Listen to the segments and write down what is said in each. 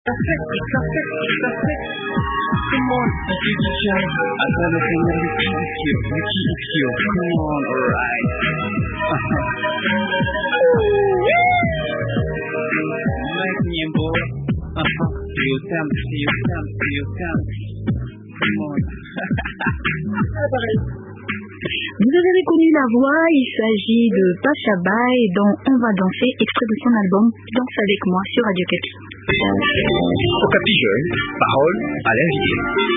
Come on, Jackie Chan. I wanna hang out with you. Come on, alright. Like me, boy. You dance. Come on. Vous avez reconnu la voix, il s'agit de Pacha Baye dans On va danser, extrait de son album Danse avec moi sur Radio Kapi. Okapi Jeune, parole à l'invité.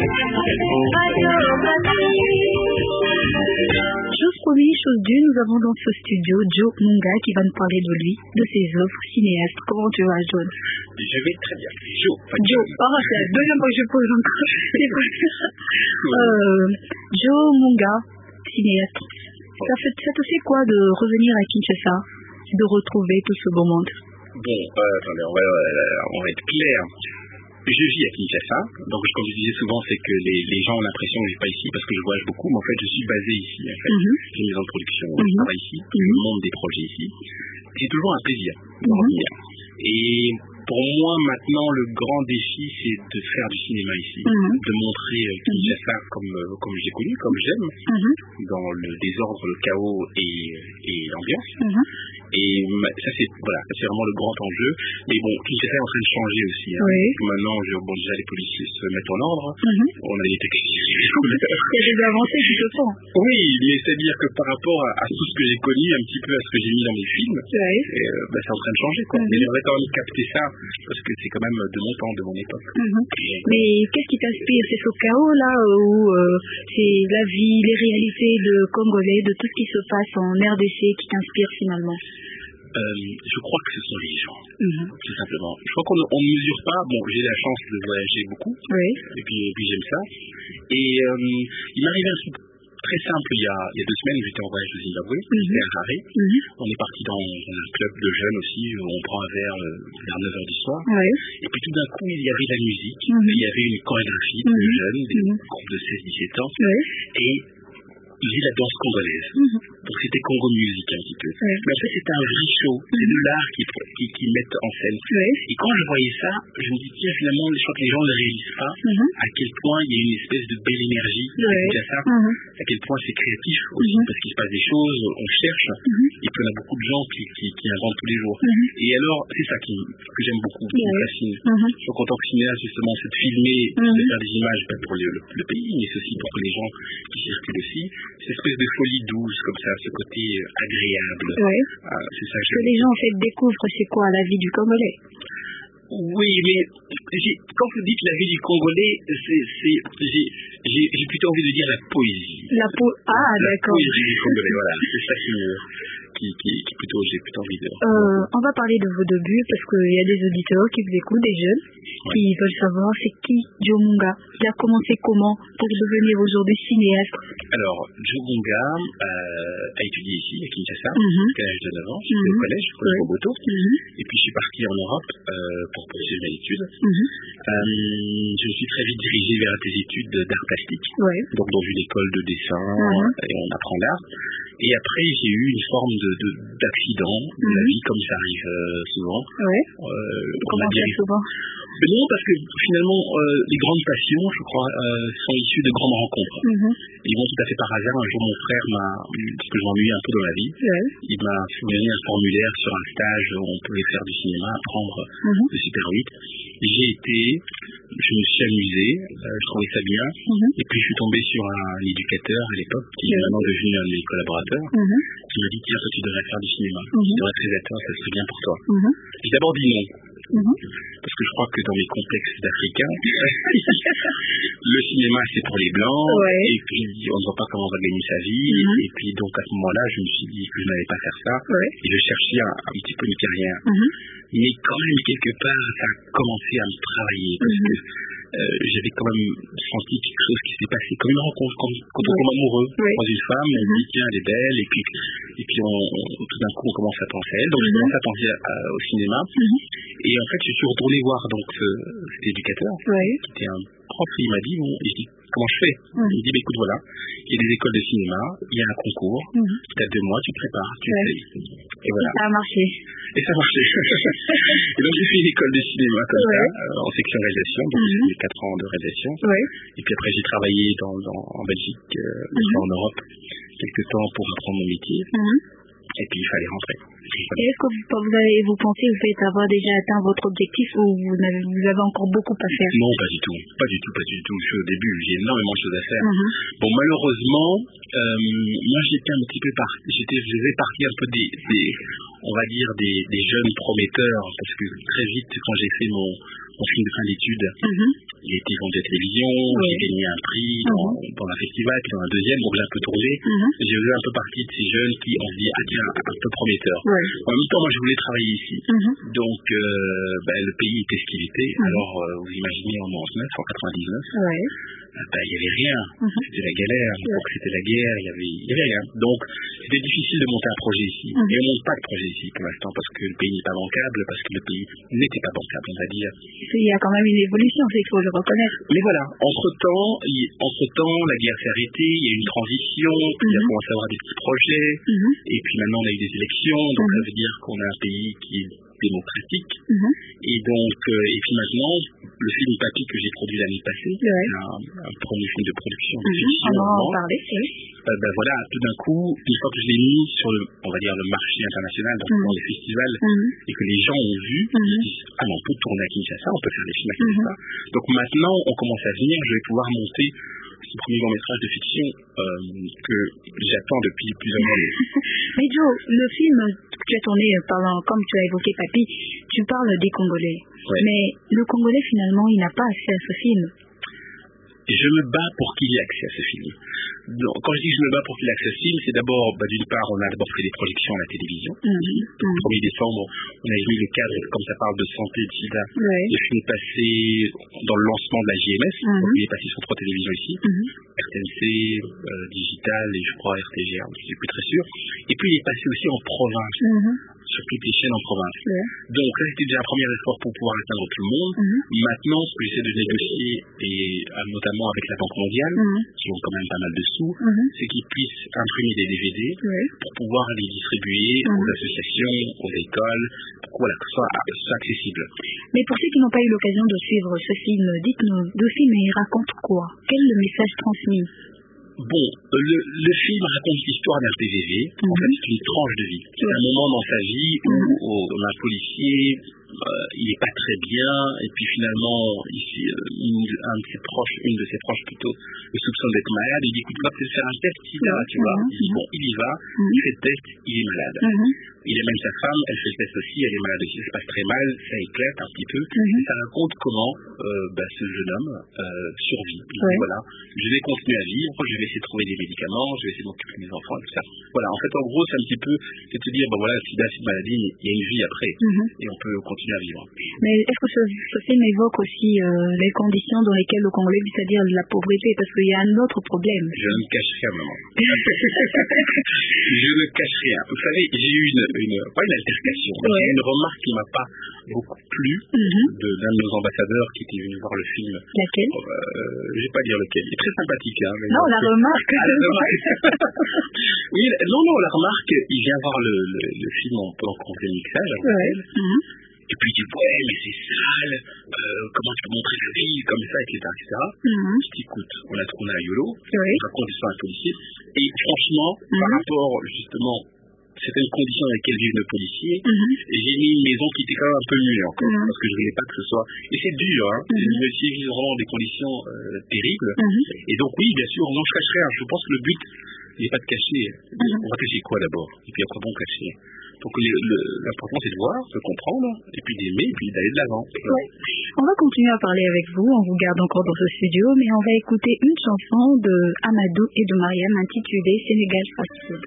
Chose promise, chose due, nous avons dans ce studio Joe Munga qui va nous parler de lui, de ses œuvres cinéastes. Comment tu vas, Joe? Je vais très bien. Joe, c'est la deuxième fois que je pose encore. Joe Munga, cinéaste. Ça te fait quoi de revenir à Kinshasa, de retrouver tout ce beau monde? Bon, attendez, on va être clair. Je vis à Kinshasa, donc comme je disais souvent, c'est que les gens ont l'impression que je ne vis pas ici parce que je voyage beaucoup, mais en fait je suis basé ici. En fait. J'ai une maison de production, je travaille ici, je monte des projets ici. C'est toujours un plaisir de revenir. Et pour moi, maintenant, le grand défi, c'est de faire du cinéma ici, de montrer Kinshasa comme je l'ai connu, comme j'aime, dans le désordre, le chaos et l'ambiance. Et ça, c'est vraiment le grand enjeu. Mais bon, Kinshasa est en train de changer aussi. Hein. Oui. Maintenant, déjà, les policiers se mettent en ordre. On a des taxis. Il y a des avancées qui se font. Oui, mais c'est-à-dire que par rapport à tout ce que j'ai connu, un petit peu à ce que j'ai mis dans mes films, c'est en train de changer. Quoi. Mais j'aimerais quand même capter ça, parce que c'est quand même de mon temps, de mon époque. Mais qu'est-ce qui t'inspire? C'est ce chaos-là, ou c'est la vie, les réalités de Congolais, de tout ce qui se passe en RDC qui t'inspire finalement? Je crois que ce sont les gens, tout simplement. Je crois qu'on ne mesure pas. Bon, j'ai la chance de voyager beaucoup, et puis j'aime ça. Et il m'est arrivé un truc très simple il y a 2 semaines, j'étais en voyage au Zimbabwe, j'étais à Harare. On est parti dans un club de jeunes aussi, où on prend un verre vers 9h du soir. Et puis tout d'un coup, il y avait de la musique, il y avait une chorégraphie de jeunes, des groupes de 16-17 ans. Et il y avait la danse congolaise. Donc c'était Congo Music un petit peu. Mais en fait c'était un vrai show. C'est de l'art qui mettent en scène. Et quand je voyais ça, je me dis tiens finalement je crois que les gens ne réalisent pas à quel point il y a une espèce de belle énergie à ça. À quel point c'est créatif aussi parce qu'il se passe des choses, on cherche. Et puis on a beaucoup de gens qui inventent tous les jours. Et alors c'est ça que j'aime beaucoup, qui me fascine. Donc en tant que cinéaste justement c'est de filmer, de faire des images pas pour le pays, mais c'est aussi pour que les gens qui circulent aussi. Cette espèce de folie douce comme ça, ce côté agréable. C'est ça que les gens en fait découvrent c'est quoi la vie du Congolais. Oui, mais quand vous dites la vie du Congolais, j'ai plutôt envie de dire la poésie. D'accord. La poésie du Congolais, voilà, c'est ça qui plutôt j'ai plutôt envie de. On va parler de vos débuts parce qu'il y a des auditeurs qui vous écoutent, des jeunes qui veulent savoir c'est qui Joe Munga. Il a commencé comment pour devenir aujourd'hui cinéaste? Alors Joe Munga a étudié ici à Kinshasa jusqu'à l'âge de 9 ans, j'étais au collège Boboto, et puis je suis parti en Europe pour poursuivre mes études. Je me suis très vite dirigé vers des études d'art plastique, donc dans une école de dessin et on apprend l'art. Et après, j'ai eu une forme d'accident de la vie, comme ça arrive souvent. Comment ça souvent? Non, parce que finalement, les grandes passions, je crois, sont issues de grandes rencontres. Et bon, tout à fait par hasard, un jour, mon frère parce que je m'ennuyais un peu dans la vie, il m'a fourni un formulaire sur un stage où on pouvait faire du cinéma, apprendre le Super 8. J'y ai été, je me suis amusé, je trouvais ça bien. Et puis, je suis tombé sur un éducateur à l'époque, qui est maintenant devenu un de mes collaborateurs, qui m'a dit, tiens, toi, tu devrais faire du cinéma. Tu devrais être réalisateur, ça serait bien pour toi. J'ai d'abord dit non. Parce que je crois que dans les complexes d'Africains, le cinéma c'est pour les blancs, et puis on ne voit pas comment on va gagner sa vie, et puis donc à ce moment-là je me suis dit que je n'allais pas faire ça, et je cherchais un petit peu une carrière. Mais quand même quelque part ça a commencé à me travailler, parce que j'avais quand même senti quelque chose qui s'est passé comme une rencontre quand on tombe amoureux dans une femme, on dit tiens elle est belle, et puis tout d'un coup on commence à penser à elle, donc je commence à penser au cinéma. Et en fait, je suis retourné voir donc cet éducateur, qui était un prof, il m'a dit, bon, comment je fais? Il me dit, écoute, voilà, il y a des écoles de cinéma, il y a un concours, tu as 2 mois, tu te prépares, tu essayes. Et voilà. Ça a marché. Et ça marchait. Et donc j'ai fait une école de cinéma comme ça, en section réalisation, donc j'ai fait 4 ans de réalisation. Et puis après j'ai travaillé en Belgique, en Europe, quelques temps pour apprendre mon métier. Et puis il fallait rentrer. Et est-ce que vous pensez au fait avoir déjà atteint votre objectif ou vous avez encore beaucoup à faire? Non, pas du tout. Je suis au début, j'ai énormément de choses à faire. Bon, malheureusement, moi j'étais un petit peu je faisais partie un peu on va dire des jeunes prometteurs, parce que très vite, quand j'ai fait mon film de fin d'études, il a été vendu à la télévision, j'ai gagné un prix dans un festival, puis dans un deuxième, donc j'ai un peu tourné. J'ai fait un peu partie de ces jeunes qui ont dit, ah tiens, un peu prometteur. En même temps, moi je voulais travailler ici. Donc le pays était ce qu'il était. Alors vous imaginez en 1999, il n'y avait rien. C'était la galère. Donc c'était la guerre, il y avait rien. Donc c'était difficile de monter un projet ici. Et on monte pas de projet ici pour l'instant parce que le pays n'est pas bancable, parce que le pays n'était pas bancable, on va dire. Il y a quand même une évolution, il faut le reconnaître. Mais voilà, entre-temps, la guerre s'est arrêtée, il y a eu une transition, puis il a commencé à avoir des petits projets, et puis maintenant on a eu des élections, donc ça veut dire qu'on a un pays qui est démocratique. Et donc, et puis maintenant, le film Papy que j'ai produit l'année passée, un premier film de production de fiction. On va en parler, voilà, tout d'un coup, une fois que je l'ai mis sur on va dire le marché international, dans les festivals, et que les gens ont vu, ils se disent, ah mais on peut tourner à Kinshasa, on peut faire des films à Kinshasa. Donc maintenant, on commence à venir, je vais pouvoir monter ce premier long métrage de fiction que j'attends depuis plusieurs années. Mais Joe, le film que tu as tourné, comme tu as évoqué Papy, tu parles des Congolais. Mais le Congolais, finalement, il n'a pas accès à ce film. Je me bats pour qu'il ait accès à ce film. Donc, quand je dis je me bats pour qu'il ait accès à ce film, c'est d'abord, d'une part, on a d'abord fait des projections à la télévision. Le 1er décembre, on a mis le cadre, comme ça parle de santé et de sida. Le film est passé dans le lancement de la JMS. Donc il est passé sur 3 télévisions ici. RTNC, Digital et je crois RTGA, je ne suis plus très sûr. Et puis il est passé aussi en province. Sur toutes les chaînes en province. Donc ça c'était déjà un premier effort pour pouvoir atteindre tout le monde. Maintenant, ce que j'essaie de négocier, et notamment avec la Banque mondiale, qui ont quand même pas mal de sous, c'est qu'ils puissent imprimer des DVD pour pouvoir les distribuer aux associations, aux écoles, pour que ce soit accessible. Mais pour ceux qui n'ont pas eu l'occasion de suivre ce film, dites-nous, le film il raconte quoi? Quel est le message transmis? Bon, le film raconte l'histoire d'un PVV. En fait, c'est une tranche de vie. C'est un moment dans sa vie où on a un policier, il n'est pas très bien, et puis finalement, ici, une de ses proches plutôt, le soupçonne d'être malade. Il dit, écoute, on va peut-être faire un test sida, tu vois. Il dit, bon, il y va, il fait le test, il est malade. Il a même sa femme, elle fait le test aussi, elle est malade aussi, ça se passe très mal, ça éclate un petit peu. Ça raconte comment ce jeune homme survit. Il dit, voilà, je vais continuer à vivre, je vais essayer de trouver des médicaments, je vais essayer de m'occuper de mes enfants et tout ça. Voilà, en fait, en gros, c'est un petit peu, c'est de se dire, voilà, sida, c'est une maladie, mais il y a une vie après, et on peut continuer à vivre. Mais est-ce que ce film évoque aussi les conditions dans lesquelles le Congolais vit, c'est-à-dire la pauvreté, parce qu'il y a un autre problème? Je ne cache rien, maman. Je ne cache rien. Vous savez, j'ai eu pas une altercation, mais j'ai eu une remarque qui m'a pas beaucoup plu d'un de nos ambassadeurs qui était venu voir le film. Laquelle? Je vais pas dire lequel. Il est très sympathique. Non, la remarque. Oui, non, la remarque, il vient voir le film en mixage. Et puis il dit, ouais, mais c'est sale, comment tu peux montrer la vie comme ça, etc. Je dis, écoute, on a tourné à YOLO, on raconte l'histoire d'un policier, et franchement, par rapport justement certaines conditions dans lesquelles vivent nos policiers, et j'ai mis une maison qui était quand même un peu nulle encore, parce que je voulais pas que ce soit... Et c'est dur, hein, les policiers vivent vraiment des conditions terribles, et donc oui, bien sûr, non, je cache rien, je pense que le but n'est pas de cacher, on va cacher quoi d'abord, et puis après bon cacher. Donc l'important c'est de voir, de comprendre, et puis d'aimer, et puis d'aller de l'avant. On va continuer à parler avec vous, on vous garde encore dans ce studio, mais on va écouter une chanson de Amadou et de Mariam intitulée Sénégal Fast Food.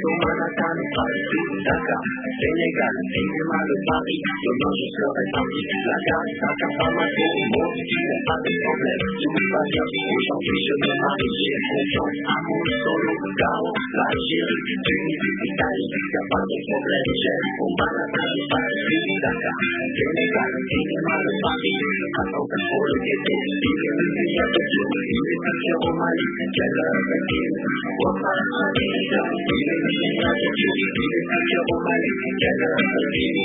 Manhattan, Paris, Dakar, Sénégal, cinéma de Paris. Demain je serai parti. La gare, Dakar, Bamako, mon tu n'as pas de problème. Tout va bien, aujourd'hui je me marie, j'ai confiance à mon solo, Gao, l'Algérie, Tunisie, Italie, y'a pas de problème. J'aime au Manhattan, Paris, Dakar, Sénégal, cinéma de Paris. Attends pour le ghetto, il est venu à Tokyo, il est parti au Mali, quelle heure est-il? Il est venu à Tokyo, il est parti au Mali, quelle heure est-il?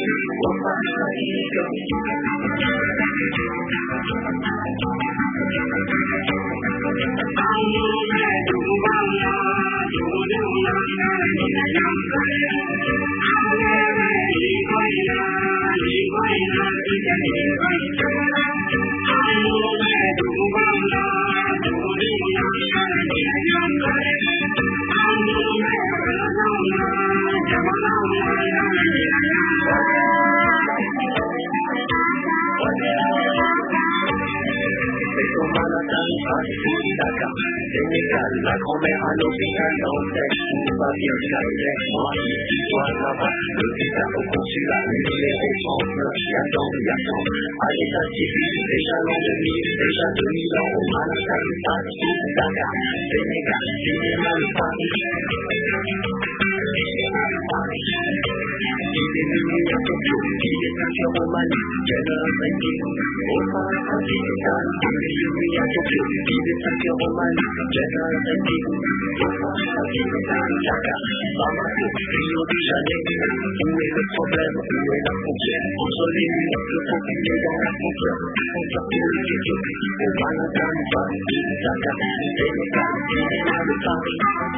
Dakar, Sénégal, la grand-mère à l'hôpital d'Antenne, tout va bien, j'allais, moi ici, toi là-bas, le visa au consulat, numéro 39, y'attend, à l'état civil, déjà l'an 2000, déjà 2000 ans, au Manhattan, Paris, Dakar, Sénégal, cinéma de Paris. Il est venu à Tokyo, il est parti au Mali, quelle heure est-il? Au Manhattan, Sénégal, il est venu à Tokyo, il est parti au Mali, quelle heure est-il? Au Manhattan, Sénégal, Dakar, Bamako, Rio de Janeiro. Où est le problème? Où est la frontière? Entre les murs, le continent dans la frontière. On sort tout le ghetto, au Manhattan, Paris, Dakar, Sénégal, cinéma de Paris.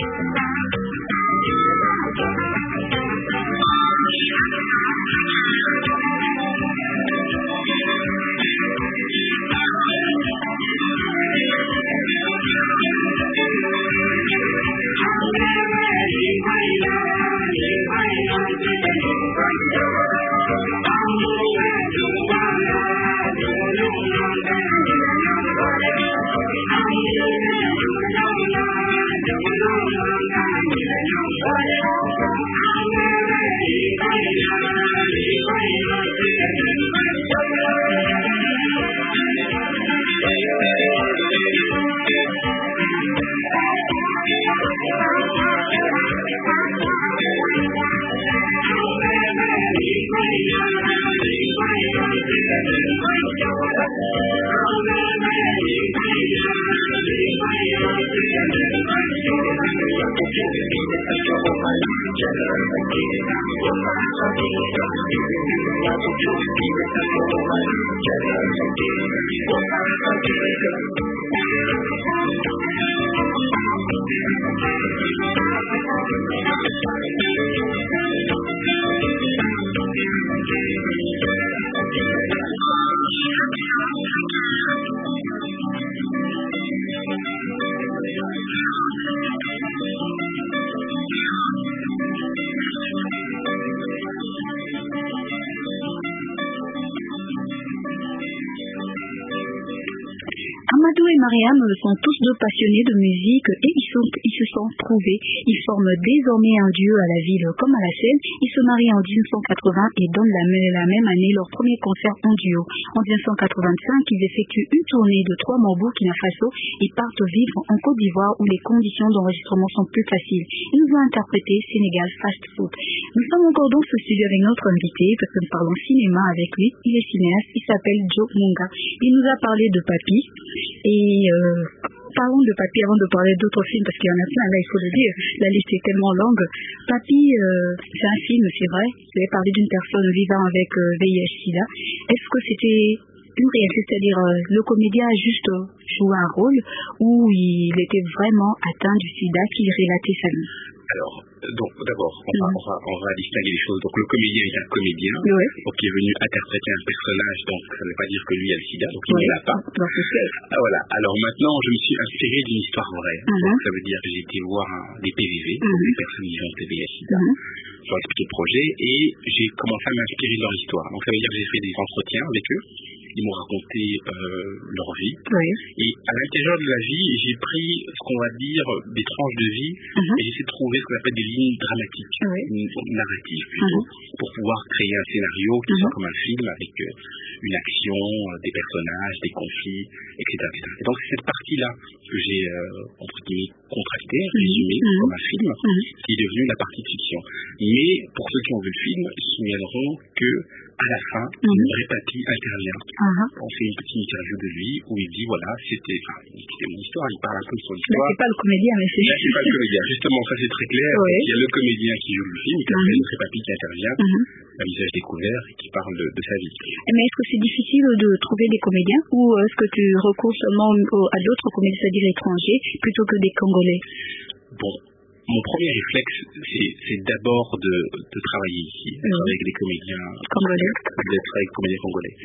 Amadou et Mariam sont tous deux passionnés de musique et ils se sont trouvés. Ils forment désormais un duo à la ville comme à la scène. Ils se marient en 1980 et donnent la même année leur premier concert en duo. En 1985, ils effectuent une tournée de 3 mois au Burkina Faso et partent vivre en Côte d'Ivoire où les conditions d'enregistrement sont plus faciles. Ils nous ont interprété Sénégal Fast Food. Nous sommes encore dans ce studio avec notre invité parce que nous parlons cinéma avec lui. Il est cinéaste, il s'appelle Joe Munga. Il nous a parlé de Papi. Et parlons de Papi avant de parler d'autres films parce qu'il y en a plein, là il faut le dire, la liste est tellement longue. Papi, c'est un film, c'est vrai, vous avez parlé d'une personne vivant avec VIH-Sida. Est-ce que c'était une réalité, c'est-à-dire le comédien a juste joué un rôle ou il était vraiment atteint du sida qu'il relatait sa vie? Alors, donc d'abord, on va distinguer les choses. Donc le comédien est un comédien, oui, donc qui est venu interpréter un personnage, donc ça ne veut pas dire que lui a le sida, donc il ne l'a pas. Voilà. Alors maintenant, je me suis inspiré d'une histoire vraie. Donc ça veut dire que j'ai été voir des PVV, des personnes vivant avec VIH-Sida. Je leur ai expliqué le projet et j'ai commencé à m'inspirer de leur histoire. Donc ça veut dire que j'ai fait des entretiens avec eux. ils m'ont raconté leur vie. Et à l'intérieur de la vie, j'ai pris ce qu'on va dire des tranches de vie et j'essaie de trouver ce qu'on appelle des lignes dramatiques, narratives plutôt, pour pouvoir créer un scénario qui soit comme un film avec une action, des personnages, des conflits, etc. Et donc c'est cette partie-là que j'ai entre guillemets contractée, résumée comme un film, qui est devenue la partie de fiction. Mais pour ceux qui ont vu le film, ils se souviendront que à la fin, une papy intervient. On fait une petite interview de lui où il dit voilà, c'était mon histoire, il parle un peu de son histoire. C'est pas le comédien, mais c'est... Là, c'est pas le comédien. Justement, ça c'est très clair. Il y a le comédien qui joue le film, et puis après une papy qui intervient, un visage découvert et qui parle de sa vie. Mais est-ce que c'est difficile de trouver des comédiens ou est-ce que tu recours seulement à d'autres comédiens, c'est-à-dire étrangers, plutôt que des Congolais? Bon. Mon premier réflexe, c'est d'abord de travailler ici, avec des comédiens congolais, congolais.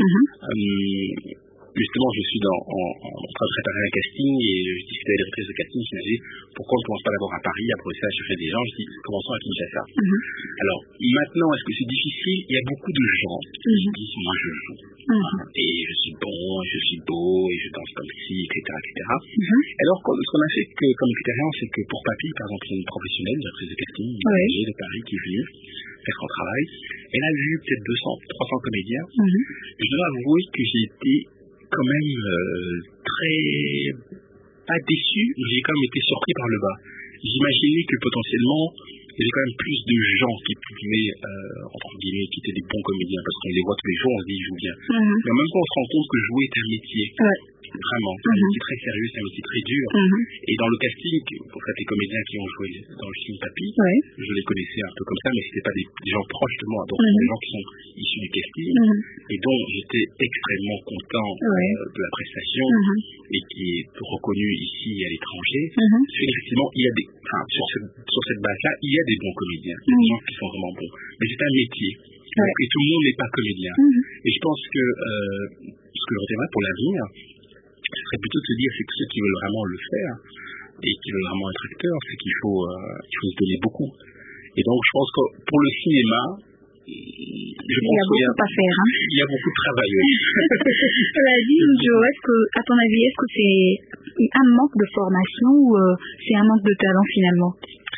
Justement, je suis en train de préparer un casting et je discutais avec les directrices de casting qui m'ont dit pourquoi on ne commence pas d'abord à Paris, à Bruxelles, à chercher des gens. Je dis commençons à Kinshasa. Alors maintenant, est-ce que c'est difficile? Il y a beaucoup de gens qui disent moi je joue et je suis bon, je suis beau et je danse comme ci, etc. Alors ce qu'on a fait comme expérience, c'est que pour Papy, par exemple, une professionnelle, une directrice de casting, une de Paris qui est venue faire son travail, elle a vu peut-être 200, 300 comédiens. Je dois avouer que j'ai été quand même très pas déçu, j'ai quand même été surpris par le bas. J'imaginais que potentiellement il y avait quand même plus de gens qui pouvaient entre guillemets qui étaient des bons comédiens parce qu'on les voit tous les jours, on se dit ils jouent bien. Mais en même temps on se rend compte que jouer est un métier. Vraiment, c'est un métier très sérieux, c'est un métier très dur. Et dans le casting, pour fait, les comédiens qui ont joué dans le film Papy, je les connaissais un peu comme ça, mais c'était pas des gens proches de moi, donc des gens qui sont issus du casting, et dont j'étais extrêmement content de la prestation, et qui est reconnue ici et à l'étranger. Effectivement, il y a sur cette base-là, il y a des bons comédiens, des gens qui sont vraiment bons. Mais c'est un métier. Et tout le monde n'est pas comédien. Et je pense que ce que je retiendrai pour l'avenir, ce serait plutôt de se dire c'est que ceux qui veulent vraiment le faire et qui veulent vraiment être acteurs, c'est qu'il faut se donner beaucoup. Et donc je pense que pour le cinéma, il y a beaucoup à faire. Il y a beaucoup de travail. Dis-nous, Joe, à ton avis, est-ce que c'est un manque de formation ou c'est un manque de talent finalement?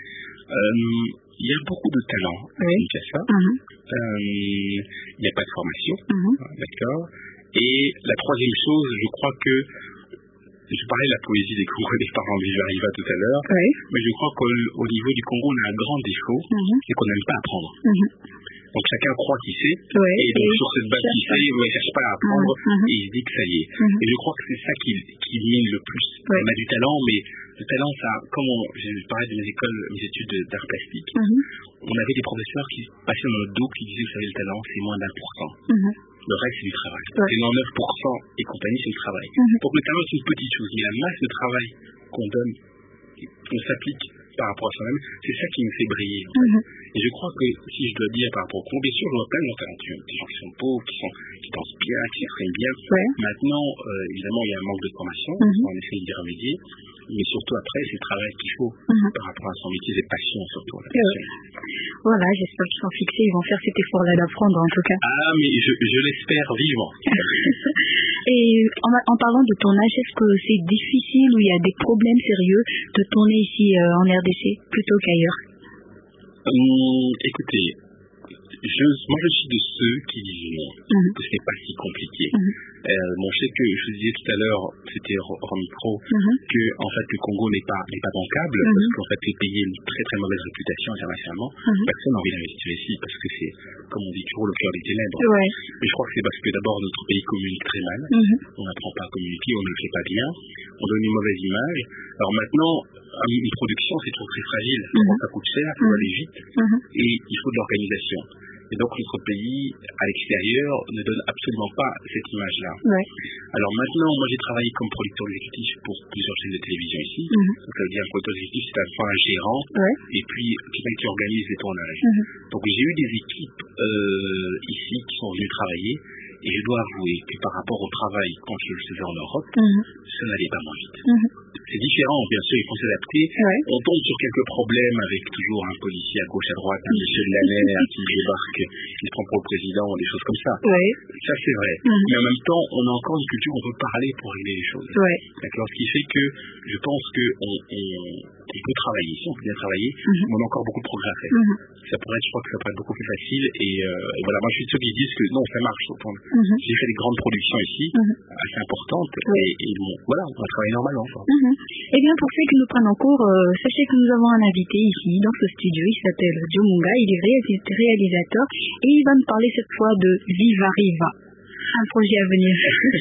Il y a beaucoup de talent à Kinshasa. Il n'y a pas de formation, d'accord. Et la troisième chose, je crois que je parlais de la poésie des Congolais par exemple, j'y arrive tout à l'heure, mais je crois qu'au niveau du Congo, on a un grand défaut, c'est qu'on n'aime pas apprendre. Donc chacun croit qu'il sait, et donc sur cette base qu'il sait, il ne cherche pas à apprendre, et il se dit que ça y est. Et je crois que c'est ça qui mine le plus. On a du talent, mais le talent, ça, je parlais de mes études d'art plastique, on avait des professeurs qui passaient dans notre dos, qui disaient, vous savez, le talent, c'est moins d'1%. Le reste, c'est du travail. C'est 99% et compagnie, c'est du travail. Donc le talent, c'est une petite chose, mais la masse de travail qu'on donne, qu'on s'applique par rapport à soi-même, c'est ça qui nous fait briller. Et je crois que si je dois dire par rapport au Congo, bien sûr, je vois plein de talentueux, des gens qui sont beaux, qui dansent bien, qui s'expriment bien. Maintenant, évidemment, il y a un manque de formation, on essaie d'y remédier, mais surtout après, c'est le travail qu'il faut par rapport à son métier, des passions surtout. Voilà, j'espère qu'ils sont fixés, ils vont faire cet effort-là d'apprendre en tout cas. Ah, mais je l'espère vivement. Et en parlant de ton âge, est-ce que c'est difficile ou il y a des problèmes sérieux de tourner ici en RDC plutôt qu'ailleurs? Écoutez, moi je suis de ceux qui disent non, que ce n'est pas si compliqué. Je sais que je vous disais tout à l'heure, c'était hors micro, que en fait le Congo n'est pas bancable, parce qu'en fait les pays ont une très très mauvaise réputation internationalement. Personne n'a envie d'investir ici, parce que c'est, comme on dit toujours, le cœur des ténèbres. Mais je crois que c'est parce que d'abord notre pays communique très mal, on n'apprend pas à communiquer, on ne le fait pas bien, on donne une mauvaise image. Alors maintenant, une production c'est toujours très fragile, ça coûte cher, il faut aller vite, et il faut de l'organisation. Et donc notre pays, à l'extérieur, ne donne absolument pas cette image-là. Alors maintenant, moi j'ai travaillé comme producteur exécutif pour plusieurs chaînes de télévision ici. Donc ça veut dire un producteur exécutif, c'est à la fois un gérant, et puis quelqu'un qui organise les tournages. Donc j'ai eu des équipes ici qui sont venues travailler, Et je dois avouer que par rapport au travail, quand je le faisais en Europe, ça n'allait pas moins vite. C'est différent, bien sûr, il faut s'adapter. On tombe sur quelques problèmes avec toujours un policier à gauche, à droite, un Michel Lanner qui débarque, qui se prend pour le président, des choses comme ça. Ça, c'est vrai. Mais en même temps, on a encore une culture où on peut parler pour régler les choses. D'accord. Ce qui fait que je pense qu'on peut travailler ici, on peut bien travailler, mais on a encore beaucoup de progrès à faire. Je crois que ça pourrait être beaucoup plus facile. Et voilà, moi, je suis de ceux qui disent que non, ça marche. J'ai fait des grandes productions ici, assez importantes, et bon, voilà, on va travailler normalement. Eh bien, pour ceux qui nous prennent en cours, sachez que nous avons un invité ici, dans ce studio. Il s'appelle Joe Munga, il est réalisateur, et il va nous parler cette fois de Viva Riva, un projet à venir.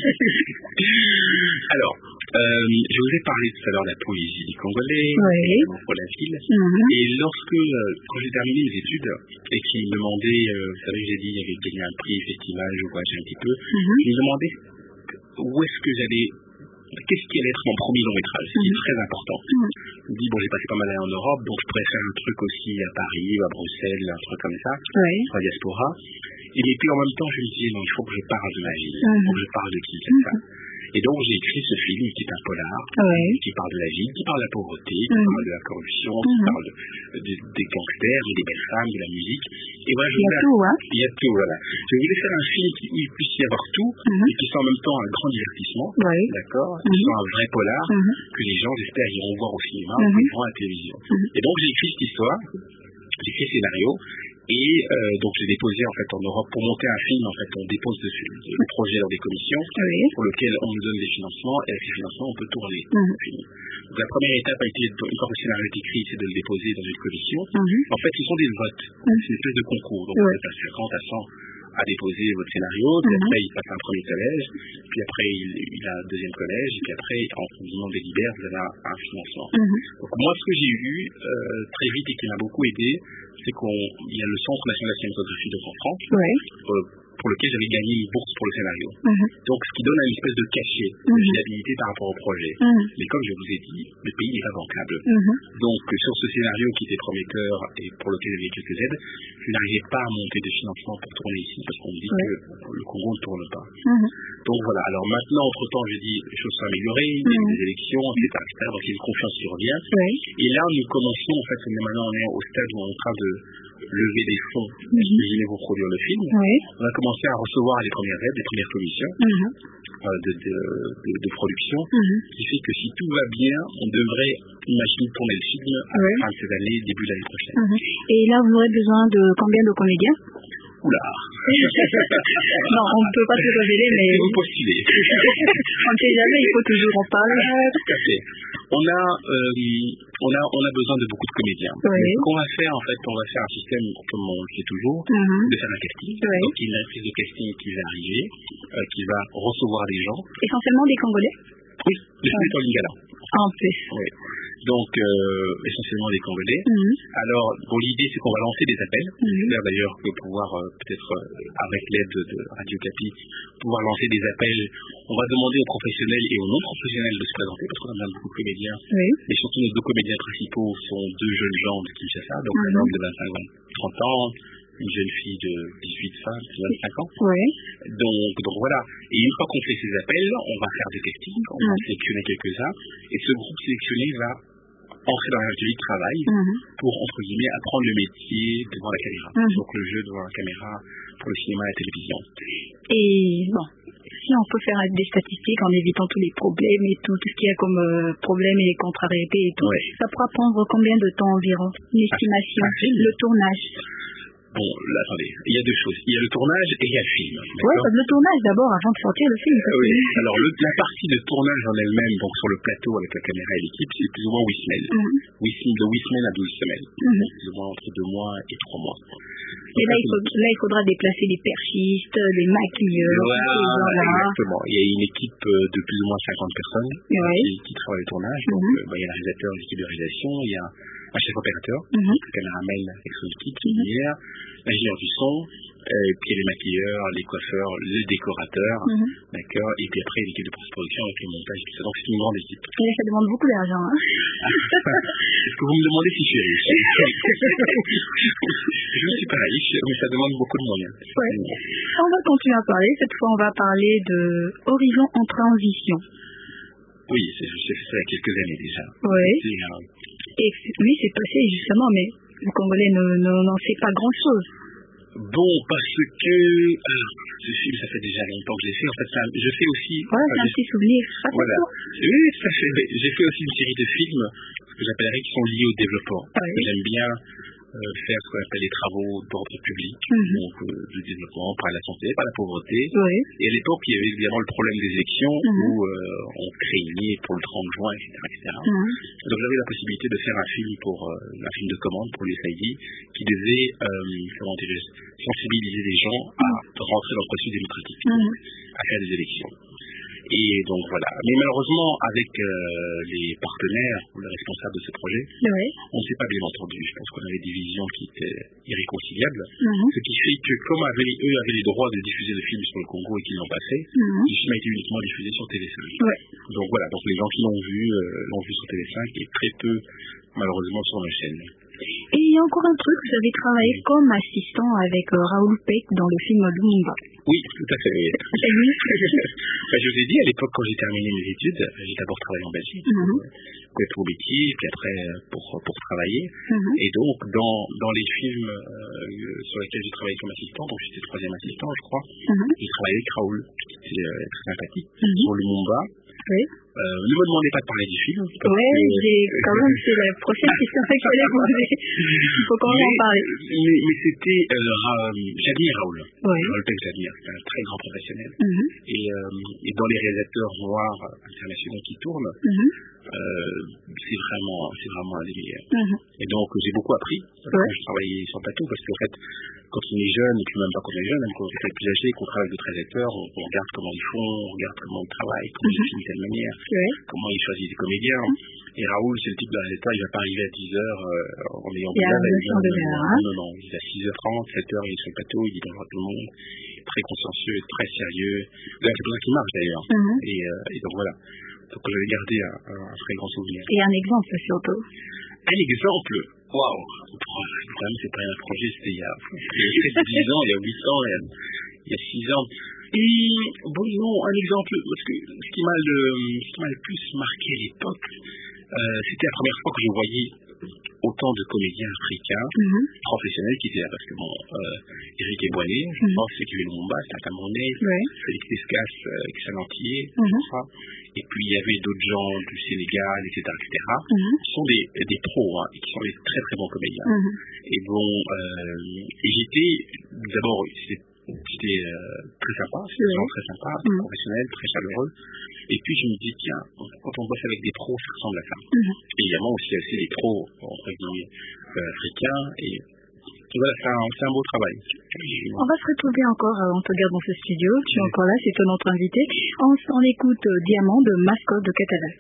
Alors, je vous ai parlé tout à l'heure de la poésie du Congolais, pour la ville, et quand j'ai terminé mes études, et qu'ils me demandaient, vous savez, j'ai dit, il y avait gagné un prix, festival, je voyageais un petit peu, ils me demandaient où est-ce que j'allais, qu'est-ce qui allait être mon premier long métrage, ce qui est très important. Je me dis, bon, j'ai passé pas mal d'années en Europe, donc je pourrais faire un truc aussi à Paris, ou à Bruxelles, un truc comme ça, sur la diaspora. Et puis en même temps, je me disais, non, il faut que je parle de ma vie, il faut que je parle de Kinshasa. Et donc j'ai écrit ce film qui est un polar, qui parle de la vie, qui parle de la pauvreté, qui parle de la corruption, qui parle des gangsters, des belles femmes, de la musique. Et voilà, il y a tout, voilà. Je voulais faire un film où il puisse y avoir tout, et qui soit en même temps un grand divertissement, d'accord, qui soit un vrai polar, que les gens, j'espère, iront voir au cinéma, ou iront à la télévision. Et donc j'ai écrit cette histoire, j'ai écrit le scénario. Et donc j'ai déposé en fait en Europe pour monter un film. En fait, on dépose le projet dans des commissions pour lesquelles on nous donne des financements, et avec ces financements on peut tourner le film. Donc la première étape a été, une fois que le scénario est écrit, c'est de le déposer dans une commission. En fait, ce sont des votes, c'est une espèce de concours. Donc vous êtes à 50 à 100 à déposer votre scénario, puis après il passe un premier collège, puis après il a un deuxième collège, et puis après en vous délibère, vous avez un financement. Donc moi, ce que j'ai eu très vite et qui m'a beaucoup aidé, c'est qu'il y a le Centre national de la cinématographie de France, pour lequel j'avais gagné une bourse pour le scénario. Donc ce qui donne une espèce de cachet de fiabilité par rapport au projet. Mais comme je vous ai dit, le pays n'est pas bancable. Donc sur ce scénario qui était prometteur et pour lequel j'avais quelques aides, je n'arrivais pas à monter de financement pour tourner ici, parce qu'on me dit que le Congo ne tourne pas. Donc voilà, alors maintenant, entre-temps, j'ai dit, les choses sont améliorées, il y a eu des élections, etc., etc., donc il y a une confiance qui revient. Et là, nous commençons, en fait, maintenant on est au stade où on est en train de lever des fonds, imaginez pour produire le film. On a commencé à recevoir les premières aides, les premières commissions de production, qui fait que si tout va bien, on devrait imaginer tourner le film à la fin de cette année, début de l'année prochaine. Et là, vous aurez besoin de combien de comédiens? Oula. Non, on ne peut pas se révéler, mais... Vous postulez. On ne sait jamais, il faut toujours en parler. Tout à fait. On a besoin de beaucoup de comédiens. Mais ce qu'on va faire, en fait, on va faire un système, comme on le fait toujours, de faire un casting. Donc, il y a une actrice de casting qui va arriver, qui va recevoir des gens. Essentiellement des Congolais? Oui, je suis en Lingala. En plus. Oui. Donc, essentiellement des Congolais. Alors, bon, l'idée, c'est qu'on va lancer des appels. J'espère d'ailleurs que pouvoir, peut-être, avec l'aide de Radio Capi, pouvoir lancer des appels. On va demander aux professionnels et aux non-professionnels de se présenter, parce qu'on a bien beaucoup de comédiens. Mais surtout, nos deux comédiens principaux sont deux jeunes gens de Kinshasa, donc un homme de 25 ans, 30 ans, une jeune fille de 18, 25 ans. Donc voilà. Et une fois qu'on fait ces appels, on va faire des castings, on va sélectionner quelques-uns, et ce groupe sélectionné va entrer dans l'atelier de travail pour, entre guillemets, apprendre le métier devant la caméra. Donc le jeu devant la caméra pour le cinéma et la télévision. Et bon, si on peut faire des statistiques en évitant tous les problèmes et tout ce qu'il y a comme problèmes et les contrariétés et tout, ça pourra prendre combien de temps environ? Une estimation, le tournage? Bon, là, attendez, il y a deux choses. Il y a le tournage et il y a le film. Le tournage d'abord, avant de sortir le film. Oui, alors la partie de tournage en elle-même, donc sur le plateau avec la caméra et l'équipe, c'est plus ou moins 8 semaines. De 8 semaines à 12 semaines. Plus ou moins entre 2 mois et 3 mois. Et là, il faudra déplacer les perchistes, les maquilleurs. Exactement. Il y a une équipe de plus ou moins 50 personnes qui travaillent au tournage. Donc, il y a le réalisateur, l'équipe de réalisation, il y a un chef opérateur, le caméraman avec son équipe, l'ingénieur du son, et puis les maquilleurs, les coiffeurs, les décorateurs, d'accord, et puis après l'équipe de post-production avec le montage, tout ça. Donc c'est une grande équipe. Et là, ça demande beaucoup d'argent, hein. Est-ce que vous me demandez si je suis riche? Je ne suis pas riche, mais ça demande beaucoup de moyens. Ouais. On va continuer à parler. Cette fois, on va parler de Horizon en transition. Oui, j'ai fait ça il y a quelques années déjà. Oui. Oui, c'est passé justement, mais le Congolais n'en sait pas grand-chose. Bon, parce que ce film, ça fait déjà longtemps que je l'ai fait. En fait, je fais aussi... Voilà, c'est un petit souvenir. Voilà. Oui, tout à fait. J'ai fait aussi une série de films que j'appellerais qui sont liés au développement. Oui. J'aime bien faire ce qu'on appelle les travaux d'ordre public, donc du développement par la santé, par la pauvreté. Oui. Et à l'époque, il y avait évidemment le problème des élections où on craignait pour le 30 juin, etc. Donc j'avais la possibilité de faire un film de commande pour l'USAID qui devait, sensibiliser les gens à rentrer dans le processus démocratique, à faire des élections. Et donc voilà. Mais malheureusement, avec les partenaires ou les responsables de ce projet, on ne s'est pas bien entendu. Je pense qu'on avait des visions qui étaient irréconciliables. Ce qui fait que comme eux avaient les droits de diffuser le film sur le Congo et qu'ils l'ont pas fait, le film a été uniquement diffusé sur TV5. Donc voilà, donc les gens qui l'ont vu sur TV5 et très peu malheureusement sur nos chaînes. Et il y a encore un truc, vous avez travaillé comme assistant avec Raoul Peck dans le film Lumumba. Oui, tout à fait. Je vous ai dit, à l'époque, quand j'ai terminé mes études, j'ai d'abord travaillé en Belgique, pour être au métier, puis après pour travailler. Et donc, dans les films sur lesquels j'ai travaillé comme assistant, donc j'étais troisième assistant, je crois, j'ai travaillé avec Raoul, qui était très sympathique, sur Lumumba. Oui. Ne me demandez pas de parler du film. Oui, quand même, c'est la prochaine question que j'allais poser. Il faut quand même en parler. Mais c'était, j'admire Raoul. Raoul Peck, j'admire. C'est un très grand professionnel. Et dans les réalisateurs noirs internationaux qui tournent, c'est vraiment un des meilleurs. Et donc, j'ai beaucoup appris quand je travaillais sur le plateau, parce qu'en fait, quand on est jeune, et puis même pas quand on est jeune, même quand on est plus âgé, qu'on travaille avec d'autres réalisateurs, on regarde comment ils font, on regarde comment ils travaillent, comment ils filment de telle manière, comment ils choisissent des comédiens. Et Raoul, c'est le type de réalisateur, il va pas arriver à 10h en ayant non, il est à 6h30, 7h, il est sur le plateau, il dit bonjour à tout le monde, très consciencieux, très sérieux. C'est pour ça qu'il marche d'ailleurs. Et donc voilà. Donc j'avais gardé un très grand souvenir. Et un exemple surtout. Un exemple, waouh, quand même c'est pas un projet, c'était il y a 10 ans, il y a 8 ans, il y a 6 ans. Et bon non, un exemple, parce que ce qui m'a le plus marqué à l'époque, c'était la première fois que je voyais autant de comédiens africains professionnels qui étaient là, parce que Éric Eboiné, je pense, c'est qui est Lumumba, c'est un Camerounais, Félix Tescas, Excellentier, tout ça. Et puis il y avait d'autres gens du Sénégal, etc., qui sont des pros, et qui sont des très très bons comédiens. Et bon, et j'étais, d'abord, c'était très sympa, c'était vraiment très sympa, professionnel, très chaleureux. Et puis je me dis, tiens, quand on bosse avec des pros, ça ressemble à ça. Évidemment aussi des pros, entre guillemets, africains, et voilà, c'est un beau travail. On va se retrouver encore, on te garde dans ce studio, tu es encore là, c'est ton autre invité. On écoute Diamant de Mascotte de Catalan.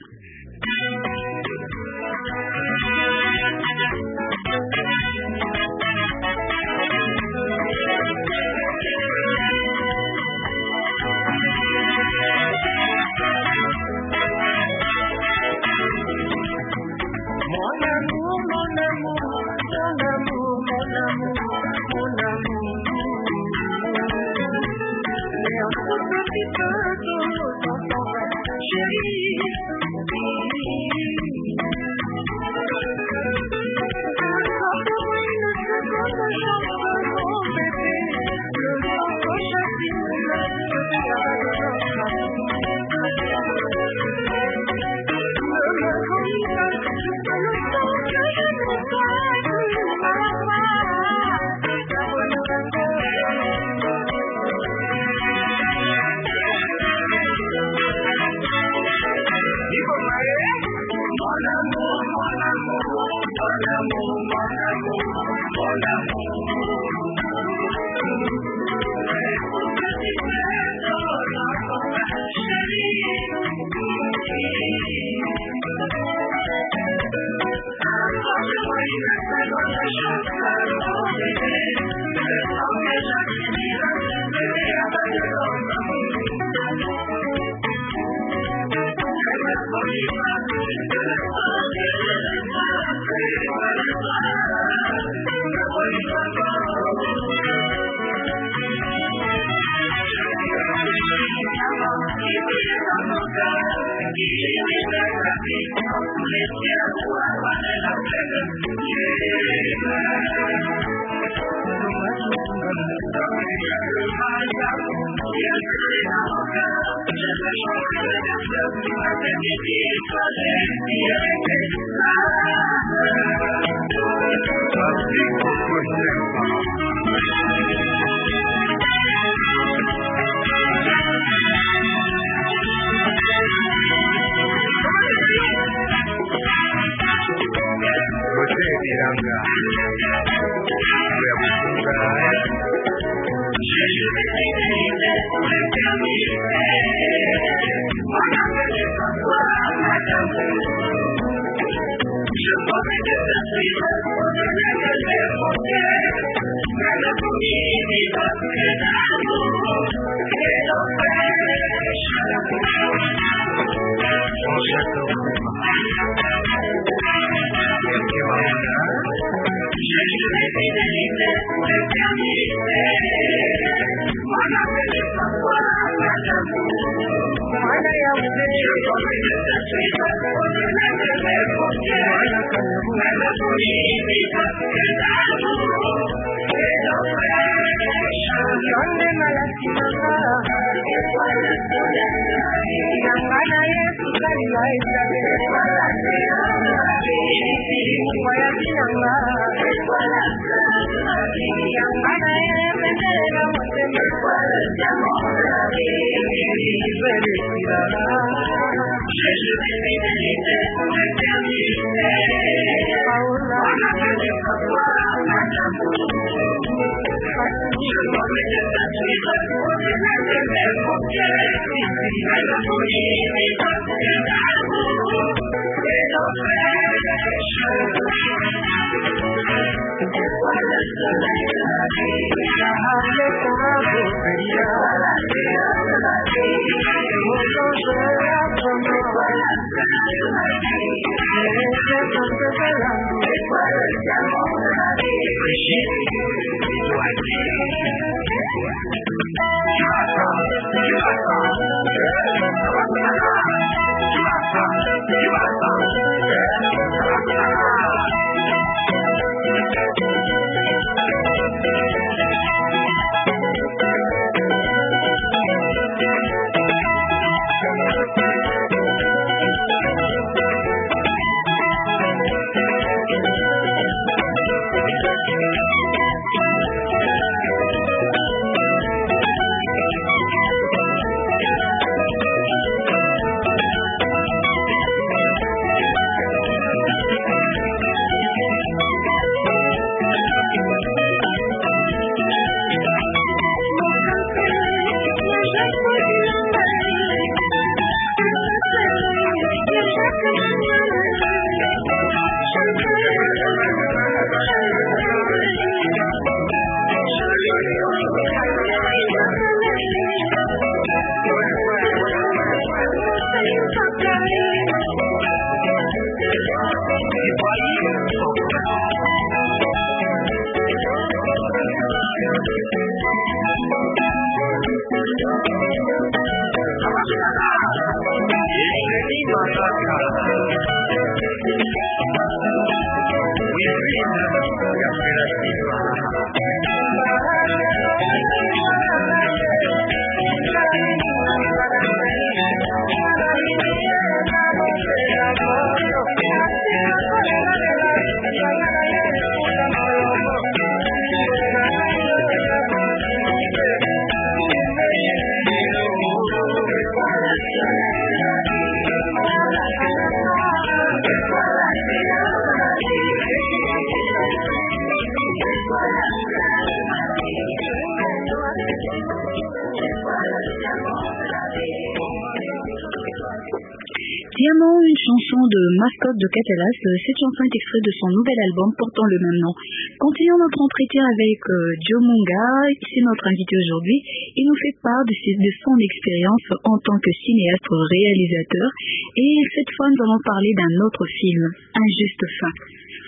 Diamant, une chanson de Mascotte de Catalas. Cette chanson est extraite de son nouvel album portant le même nom. Continuons notre entretien avec Joe Munga, c'est notre invité aujourd'hui. Il nous fait part de son expérience en tant que cinéaste réalisateur. Et cette fois, nous allons parler d'un autre film, Injuste fin.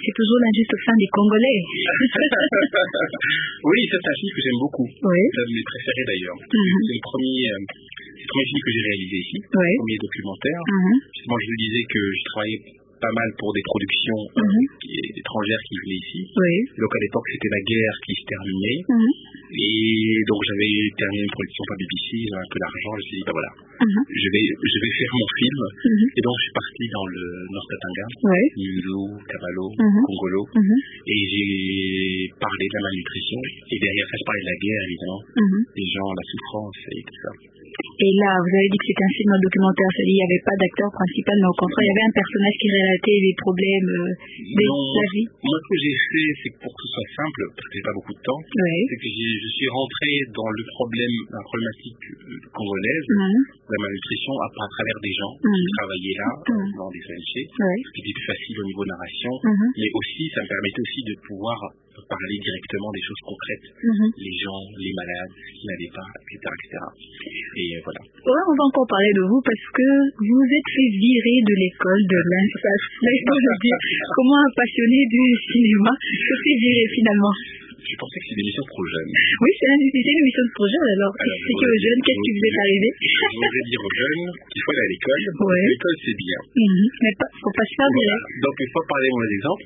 C'est toujours l'injuste fin des Congolais. Oui, ça c'est un film que j'aime beaucoup. Oui. C'est un de mes préférés d'ailleurs. C'est le premier film que j'ai réalisé ici, le premier documentaire. Justement, je vous disais que je travaillais pas mal pour des productions étrangères qui venaient ici. Donc à l'époque, c'était la guerre qui se terminait. Et donc j'avais terminé une production par BBC, j'avais un peu d'argent, je me suis dit, bah voilà, je vais faire mon film. Et donc je suis parti dans le Nord Katanga, Nyunzu, Kabalo, Congolo, et j'ai parlé de la malnutrition. Et derrière ça, je parlais de la guerre, évidemment, des gens, la souffrance et tout ça. Et là, vous avez dit que c'était un film documentaire, c'est-à-dire qu'il n'y avait pas d'acteur principal, mais au contraire, il y avait un personnage qui relatait les problèmes de la vie. Moi, ce que j'ai fait, c'est que pour que ce soit simple, parce que j'ai pas beaucoup de temps, c'est que je suis rentré dans la problématique congolaise, la malnutrition, à travers des gens qui travaillaient là, dans des ONG, ce qui était plus facile au niveau narration, mais aussi, ça me permettait aussi de pouvoir parler directement des choses concrètes, les gens, les malades, ce qui n'allait pas, etc. Et voilà. Ouais, on va encore parler de vous parce que vous vous êtes fait virer de l'école de l'INSAS. Comment un passionné du cinéma se fait virer finalement? Je pensais que c'est une émission pour jeunes. Oui, c'est une émission pour jeunes alors. Expliquez aux jeunes qu'est-ce qui vous est arrivé. Je voudrais dire aux jeunes qu'il faut aller à l'école. L'école, c'est bien. Mais faut pas se faire virer. Donc, il faut parler de mon exemple.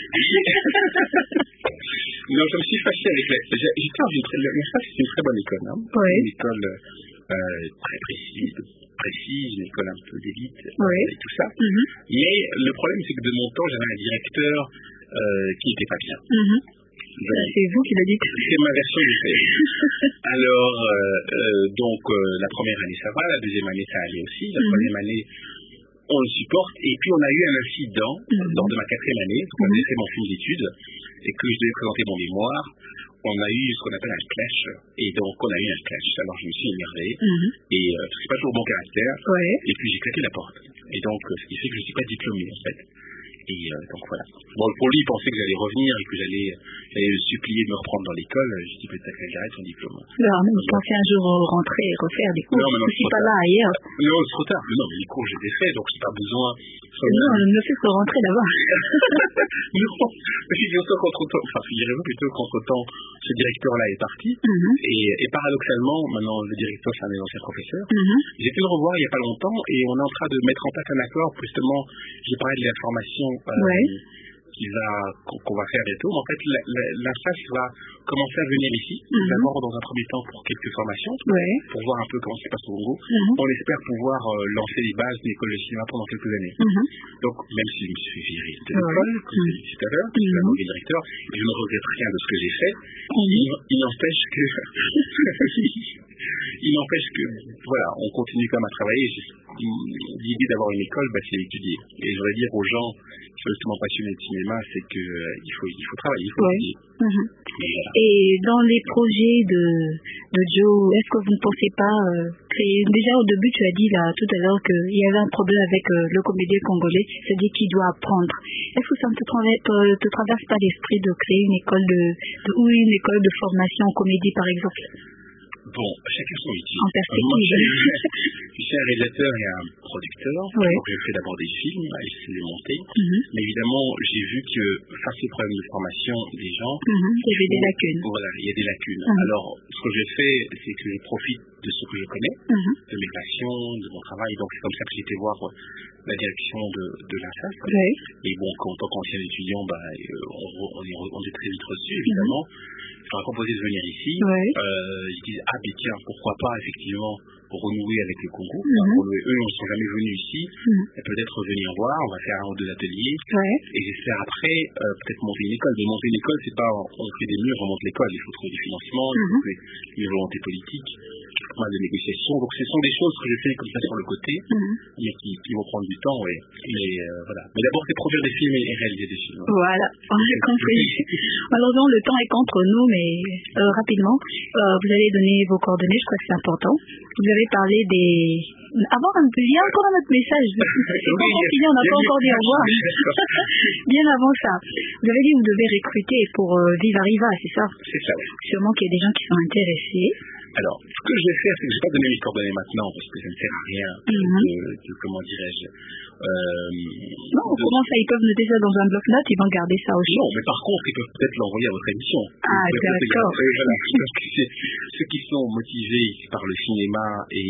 Non, je me suis fâché avec l'INSAS, c'est une très bonne école. Une école très précise, une école un peu d'élite, et tout ça. Mais le problème, c'est que de mon temps, j'avais un directeur qui n'était pas bien. C'est vous qui l'avez dit. C'est ma version du fait. Alors, donc, la première année, ça va. La deuxième année, ça allait aussi. La troisième année, on le supporte. Et puis, on a eu un incident lors de ma quatrième année, quand j'ai fait mon film d'études, et que je devais présenter mon mémoire. On a eu ce qu'on appelle un clash. Et donc, on a eu un clash. Alors, je me suis énervé. Et c'est pas toujours mon caractère. Et puis, j'ai claqué la porte. Et donc, ce qui fait que je ne suis pas diplômé, en fait. Et donc voilà. Bon, pour lui, il pensait que j'allais revenir et que j'allais le supplier de me reprendre dans l'école. Je dis peut-être qu'elle arrête son diplôme. Alors, mais vous pensez un jour rentrer et refaire des cours? Non, c'est pas là ailleurs. Non, c'est trop tard. Non, mais les cours, j'ai des faits, donc j'ai pas besoin. Non, ne fait que rentrer là-bas. Non, figurez-vous qu'entre-temps, ce directeur-là est parti. Et paradoxalement, maintenant, le directeur, c'est un des anciens professeurs. J'ai pu le revoir il n'y a pas longtemps et on est en train de mettre en place un accord pour justement, j'ai parlé de la formation qu'on va faire bientôt. En fait, l'INSAS va commencer à venir ici, d'abord dans un premier temps pour quelques formations, pour voir un peu comment ça se passe au Congo. On espère pouvoir lancer les bases de l'école de cinéma pendant quelques années. Donc, même si je me suis viré de l'école, comme je l'ai dit tout à l'heure, je suis un mauvais directeur, et je ne regrette rien de ce que j'ai fait, il n'empêche que... Il n'empêche que, voilà, on continue quand même à travailler. L'idée d'avoir une école, c'est étudier. Et je voudrais dire aux gens qui sont justement passionnés de cinéma, c'est qu'il faut travailler, il faut étudier. Voilà. Et dans les projets de Joe, est-ce que vous ne pensez pas créer... Déjà au début, tu as dit là tout à l'heure qu'il y avait un problème avec le comédien congolais, c'est-à-dire qu'il doit apprendre. Est-ce que ça ne te traverse pas l'esprit de créer une école ou une école de formation en comédie par exemple? Bon, chacun son métier. En perspective. Je suis un réalisateur et un producteur. Donc, j'ai fait d'abord des films, à essayer de les monter. Mais évidemment, j'ai vu que face aux problèmes de formation des gens, il y avait des lacunes. Voilà, il y a des lacunes. Alors, ce que j'ai fait, c'est que je profite de ce que je connais, de mes passions, de mon travail. Donc, c'est comme ça que j'ai été voir la direction de l'INSAS. Et bon, en tant qu'ancien étudiant, on est très vite reçu, évidemment. Je leur ai proposé de venir ici. Ils disent, tiens, pourquoi pas, effectivement, renouer avec le Congo. Eux, ils ne sont jamais venus ici. Et peut-être venir voir, on va faire un ou deux ateliers. Et j'espère après, peut-être monter une école. Mais monter une école, c'est pas on fait des murs, on monte l'école. Il faut trouver des financements, il faut trouver une volonté politique, pas mal de négociations. Donc ce sont des choses que je fais comme ça sur le côté, mais qui vont prendre du temps. Mais voilà. Mais d'abord, c'est produire des films et réaliser des films. Voilà, on a compris. Malheureusement, le temps est contre nous, mais rapidement, vous allez donner vos coordonnées, je crois que c'est important. Vous avez parlé des... il y a encore un autre message. On n'a pas encore dit au revoir. Bien avant ça. Vous avez dit que vous devez recruter pour Viva Riva, c'est ça? C'est ça, oui. Sûrement qu'il y a des gens qui sont intéressés. Alors, ce que je vais faire, c'est que je ne vais pas donner mes coordonnées maintenant, parce que ça ne sert à rien de comment dirais-je... non, comment ça, ils peuvent noter ça dans un bloc-notes, ils vont garder ça au chaud. Non, mais par contre, ils peuvent peut-être l'envoyer à votre émission. Ah, d'accord. Voilà. Ceux qui sont motivés par le cinéma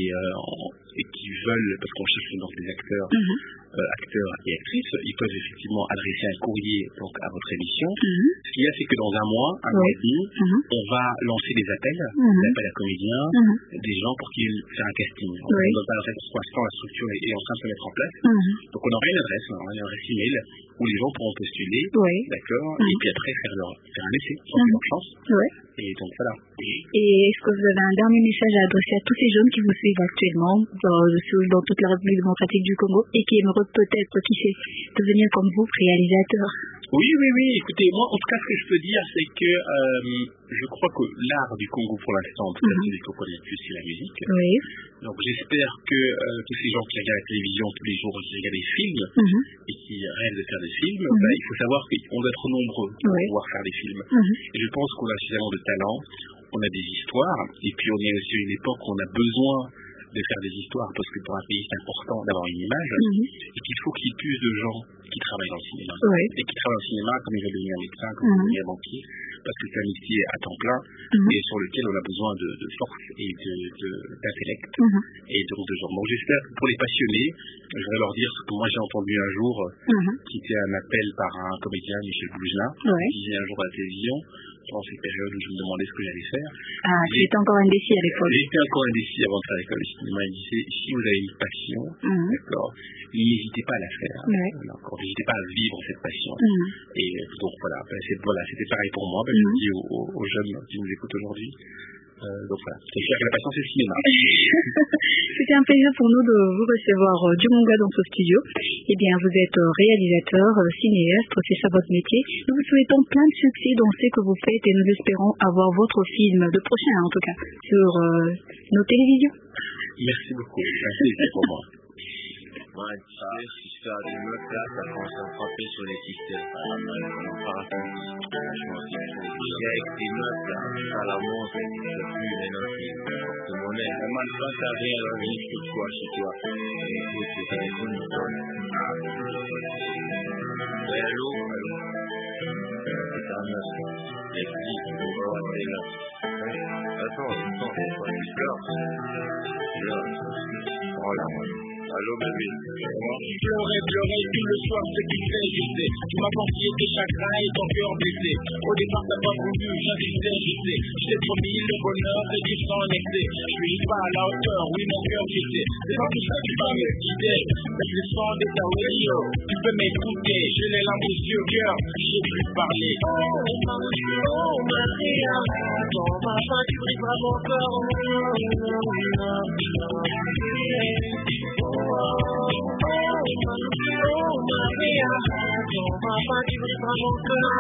et qui veulent, parce qu'on cherche donc des acteurs, acteurs et actrices, ils peuvent effectivement adresser un courrier donc à votre émission. Ce qu'il y a, c'est que dans un mois et demi, on va lancer des appels à comédiens, des gens pour qu'ils fassent un casting. Pour l'instant, la structure est en train de se mettre en place. Donc on aura une adresse email où les gens pourront postuler, d'accord, et puis après faire un essai, leur chance. Et donc voilà. Et est-ce que vous avez un dernier message à adresser à tous ces jeunes qui vous suivent actuellement dans toute la République démocratique du Congo et qui aimeraient peut-être, qui sait, devenir comme vous, réalisateur? Oui. Écoutez, moi, en tout cas, ce que je peux dire, c'est que je crois que l'art du Congo, pour l'instant, en tout cas, celui qu'on connaît le plus, c'est la musique. Donc, j'espère que tous ces gens qui regardent la télévision tous les jours, qui regardent des films et qui rêvent de faire des films, il faut savoir qu'on doit être nombreux pour pouvoir faire des films. Et je pense qu'on a suffisamment de talent, on a des histoires, et puis on est aussi à une époque où on a besoin de faire des histoires, parce que pour un pays, c'est important d'avoir une image, et qu'il faut qu'il y ait plus de gens qui travaillent dans le cinéma. Et qui travaillent dans le cinéma comme ils veulent devenir médecin, comme ils veulent devenir banquier, parce que c'est un métier à temps plein, et sur lequel on a besoin de force et d'intellect, et donc de gens. Donc j'espère que pour les passionnés, je voudrais leur dire ce que moi j'ai entendu un jour, qui était un appel par un comédien, Michel Boulogna, qui disait un jour à la télévision, dans cette période où je me demandais ce que j'allais faire. Ah, c'était encore indécis à l'époque. J'étais encore indécis avant de faire l'école de cinéma. Il disait, si vous avez une passion, d'accord, n'hésitez pas à la faire. N'hésitez pas à vivre cette passion. Et donc voilà, c'était pareil pour moi. Je le dis aux jeunes qui nous écoutent aujourd'hui. Donc voilà, c'est clair que la passion, c'est le cinéma. C'était un plaisir pour nous de vous recevoir du Monga dans ce studio. Eh bien, vous êtes réalisateur, cinéaste, c'est ça votre métier. Nous vous souhaitons plein de succès dans ce que vous faites et nous espérons avoir votre film, le prochain en tout cas, sur nos télévisions. Merci beaucoup, c'est pour moi. Ouais, tu sais, cette histoire de meuf là, ça commence à me frapper sur les systèmes. Franchement, il y a avec des meufs là, ça la montre, ça pue maintenant, c'est porte-monnaie. Vraiment, quand t'as rien dans la vie, que toi chez toi, écoute, le téléphone il sonne. Ouais, allô? C'est ta meuf, l'explique, tu vas voir tes là. Attends, tu pleures. Oh là, allô bébé. Pleurer tout le soir, ce qui fait exister. Tu m'as confié tes chagrins et ton cœur blessé. Au départ t'as pas voulu, j'insistais. Je t'ai promis le bonheur de vivre sans excès. Je suis pas à la hauteur, oui mon cœur blessé. C'est pas tout ça qui va me guider. Mais le son de ta radio, tu peux m'écouter. J'ai les larmes aux yeux au cœur, j'ai plus parler. Oh Maria, ton papa tu briseras mon cœur. Oh Maria, ton papa tu briseras mon cœur.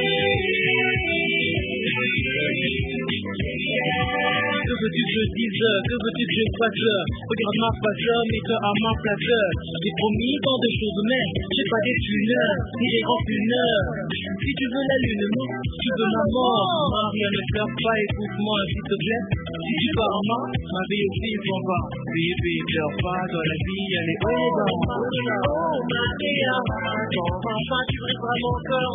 Que veux-tu que je dise, que veux-tu que je fasse? Regarde ma face, mets-toi à ma place. J'ai promis tant de choses, mais j'ai pas des funeurs, ni des rancuneurs. Si tu veux la lune, non, tu veux ma mort. Maria, ne pleure pas, écoute-moi s'il te plaît. Si tu pars moi, ma vie aussi s'en va. Bébé, pleure pas, dans la vie, elle est au bas. Oh Maria, ton papa tu briseras mon cœur.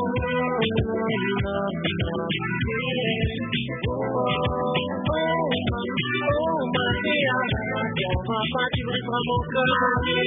Oh Maria, ton papa tu briseras mon cœur.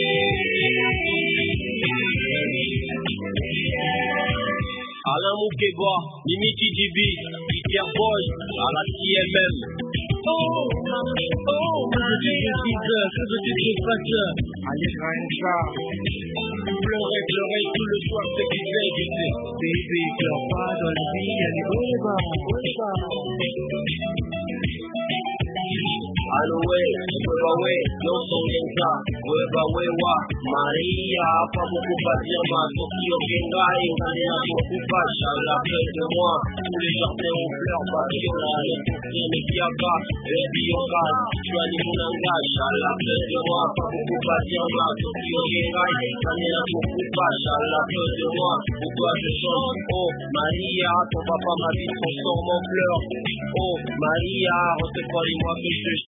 Alain Moukeba, Mimi Kidibi, Pierre Boy, à la CMM. Oh que veux-tu que je dise, que veux-tu que je fasse? Allez, Raincha. Pleurer tout le soir, c'est qui fait éviter. Bébé, pleure pas dans la vie, elle est au bas. Anoué, Webawe, non son genka, Webawe wa, Maria, pas beaucoup à dire, ma Tokyo Genga, et Maria, beaucoup pas, la fête de moi, tous les jardins aux fleurs, Bakiola, les Tokyo, les Kiaka, les Bioka, tu as les Mounanga, la fête de moi, pas beaucoup à dire, ma Tokyo Genga, et Maria, beaucoup pas, la fête de moi, pourquoi je chante, oh, Maria, ton papa m'a dit, transforme en fleurs, oh, Maria, reçois-moi que je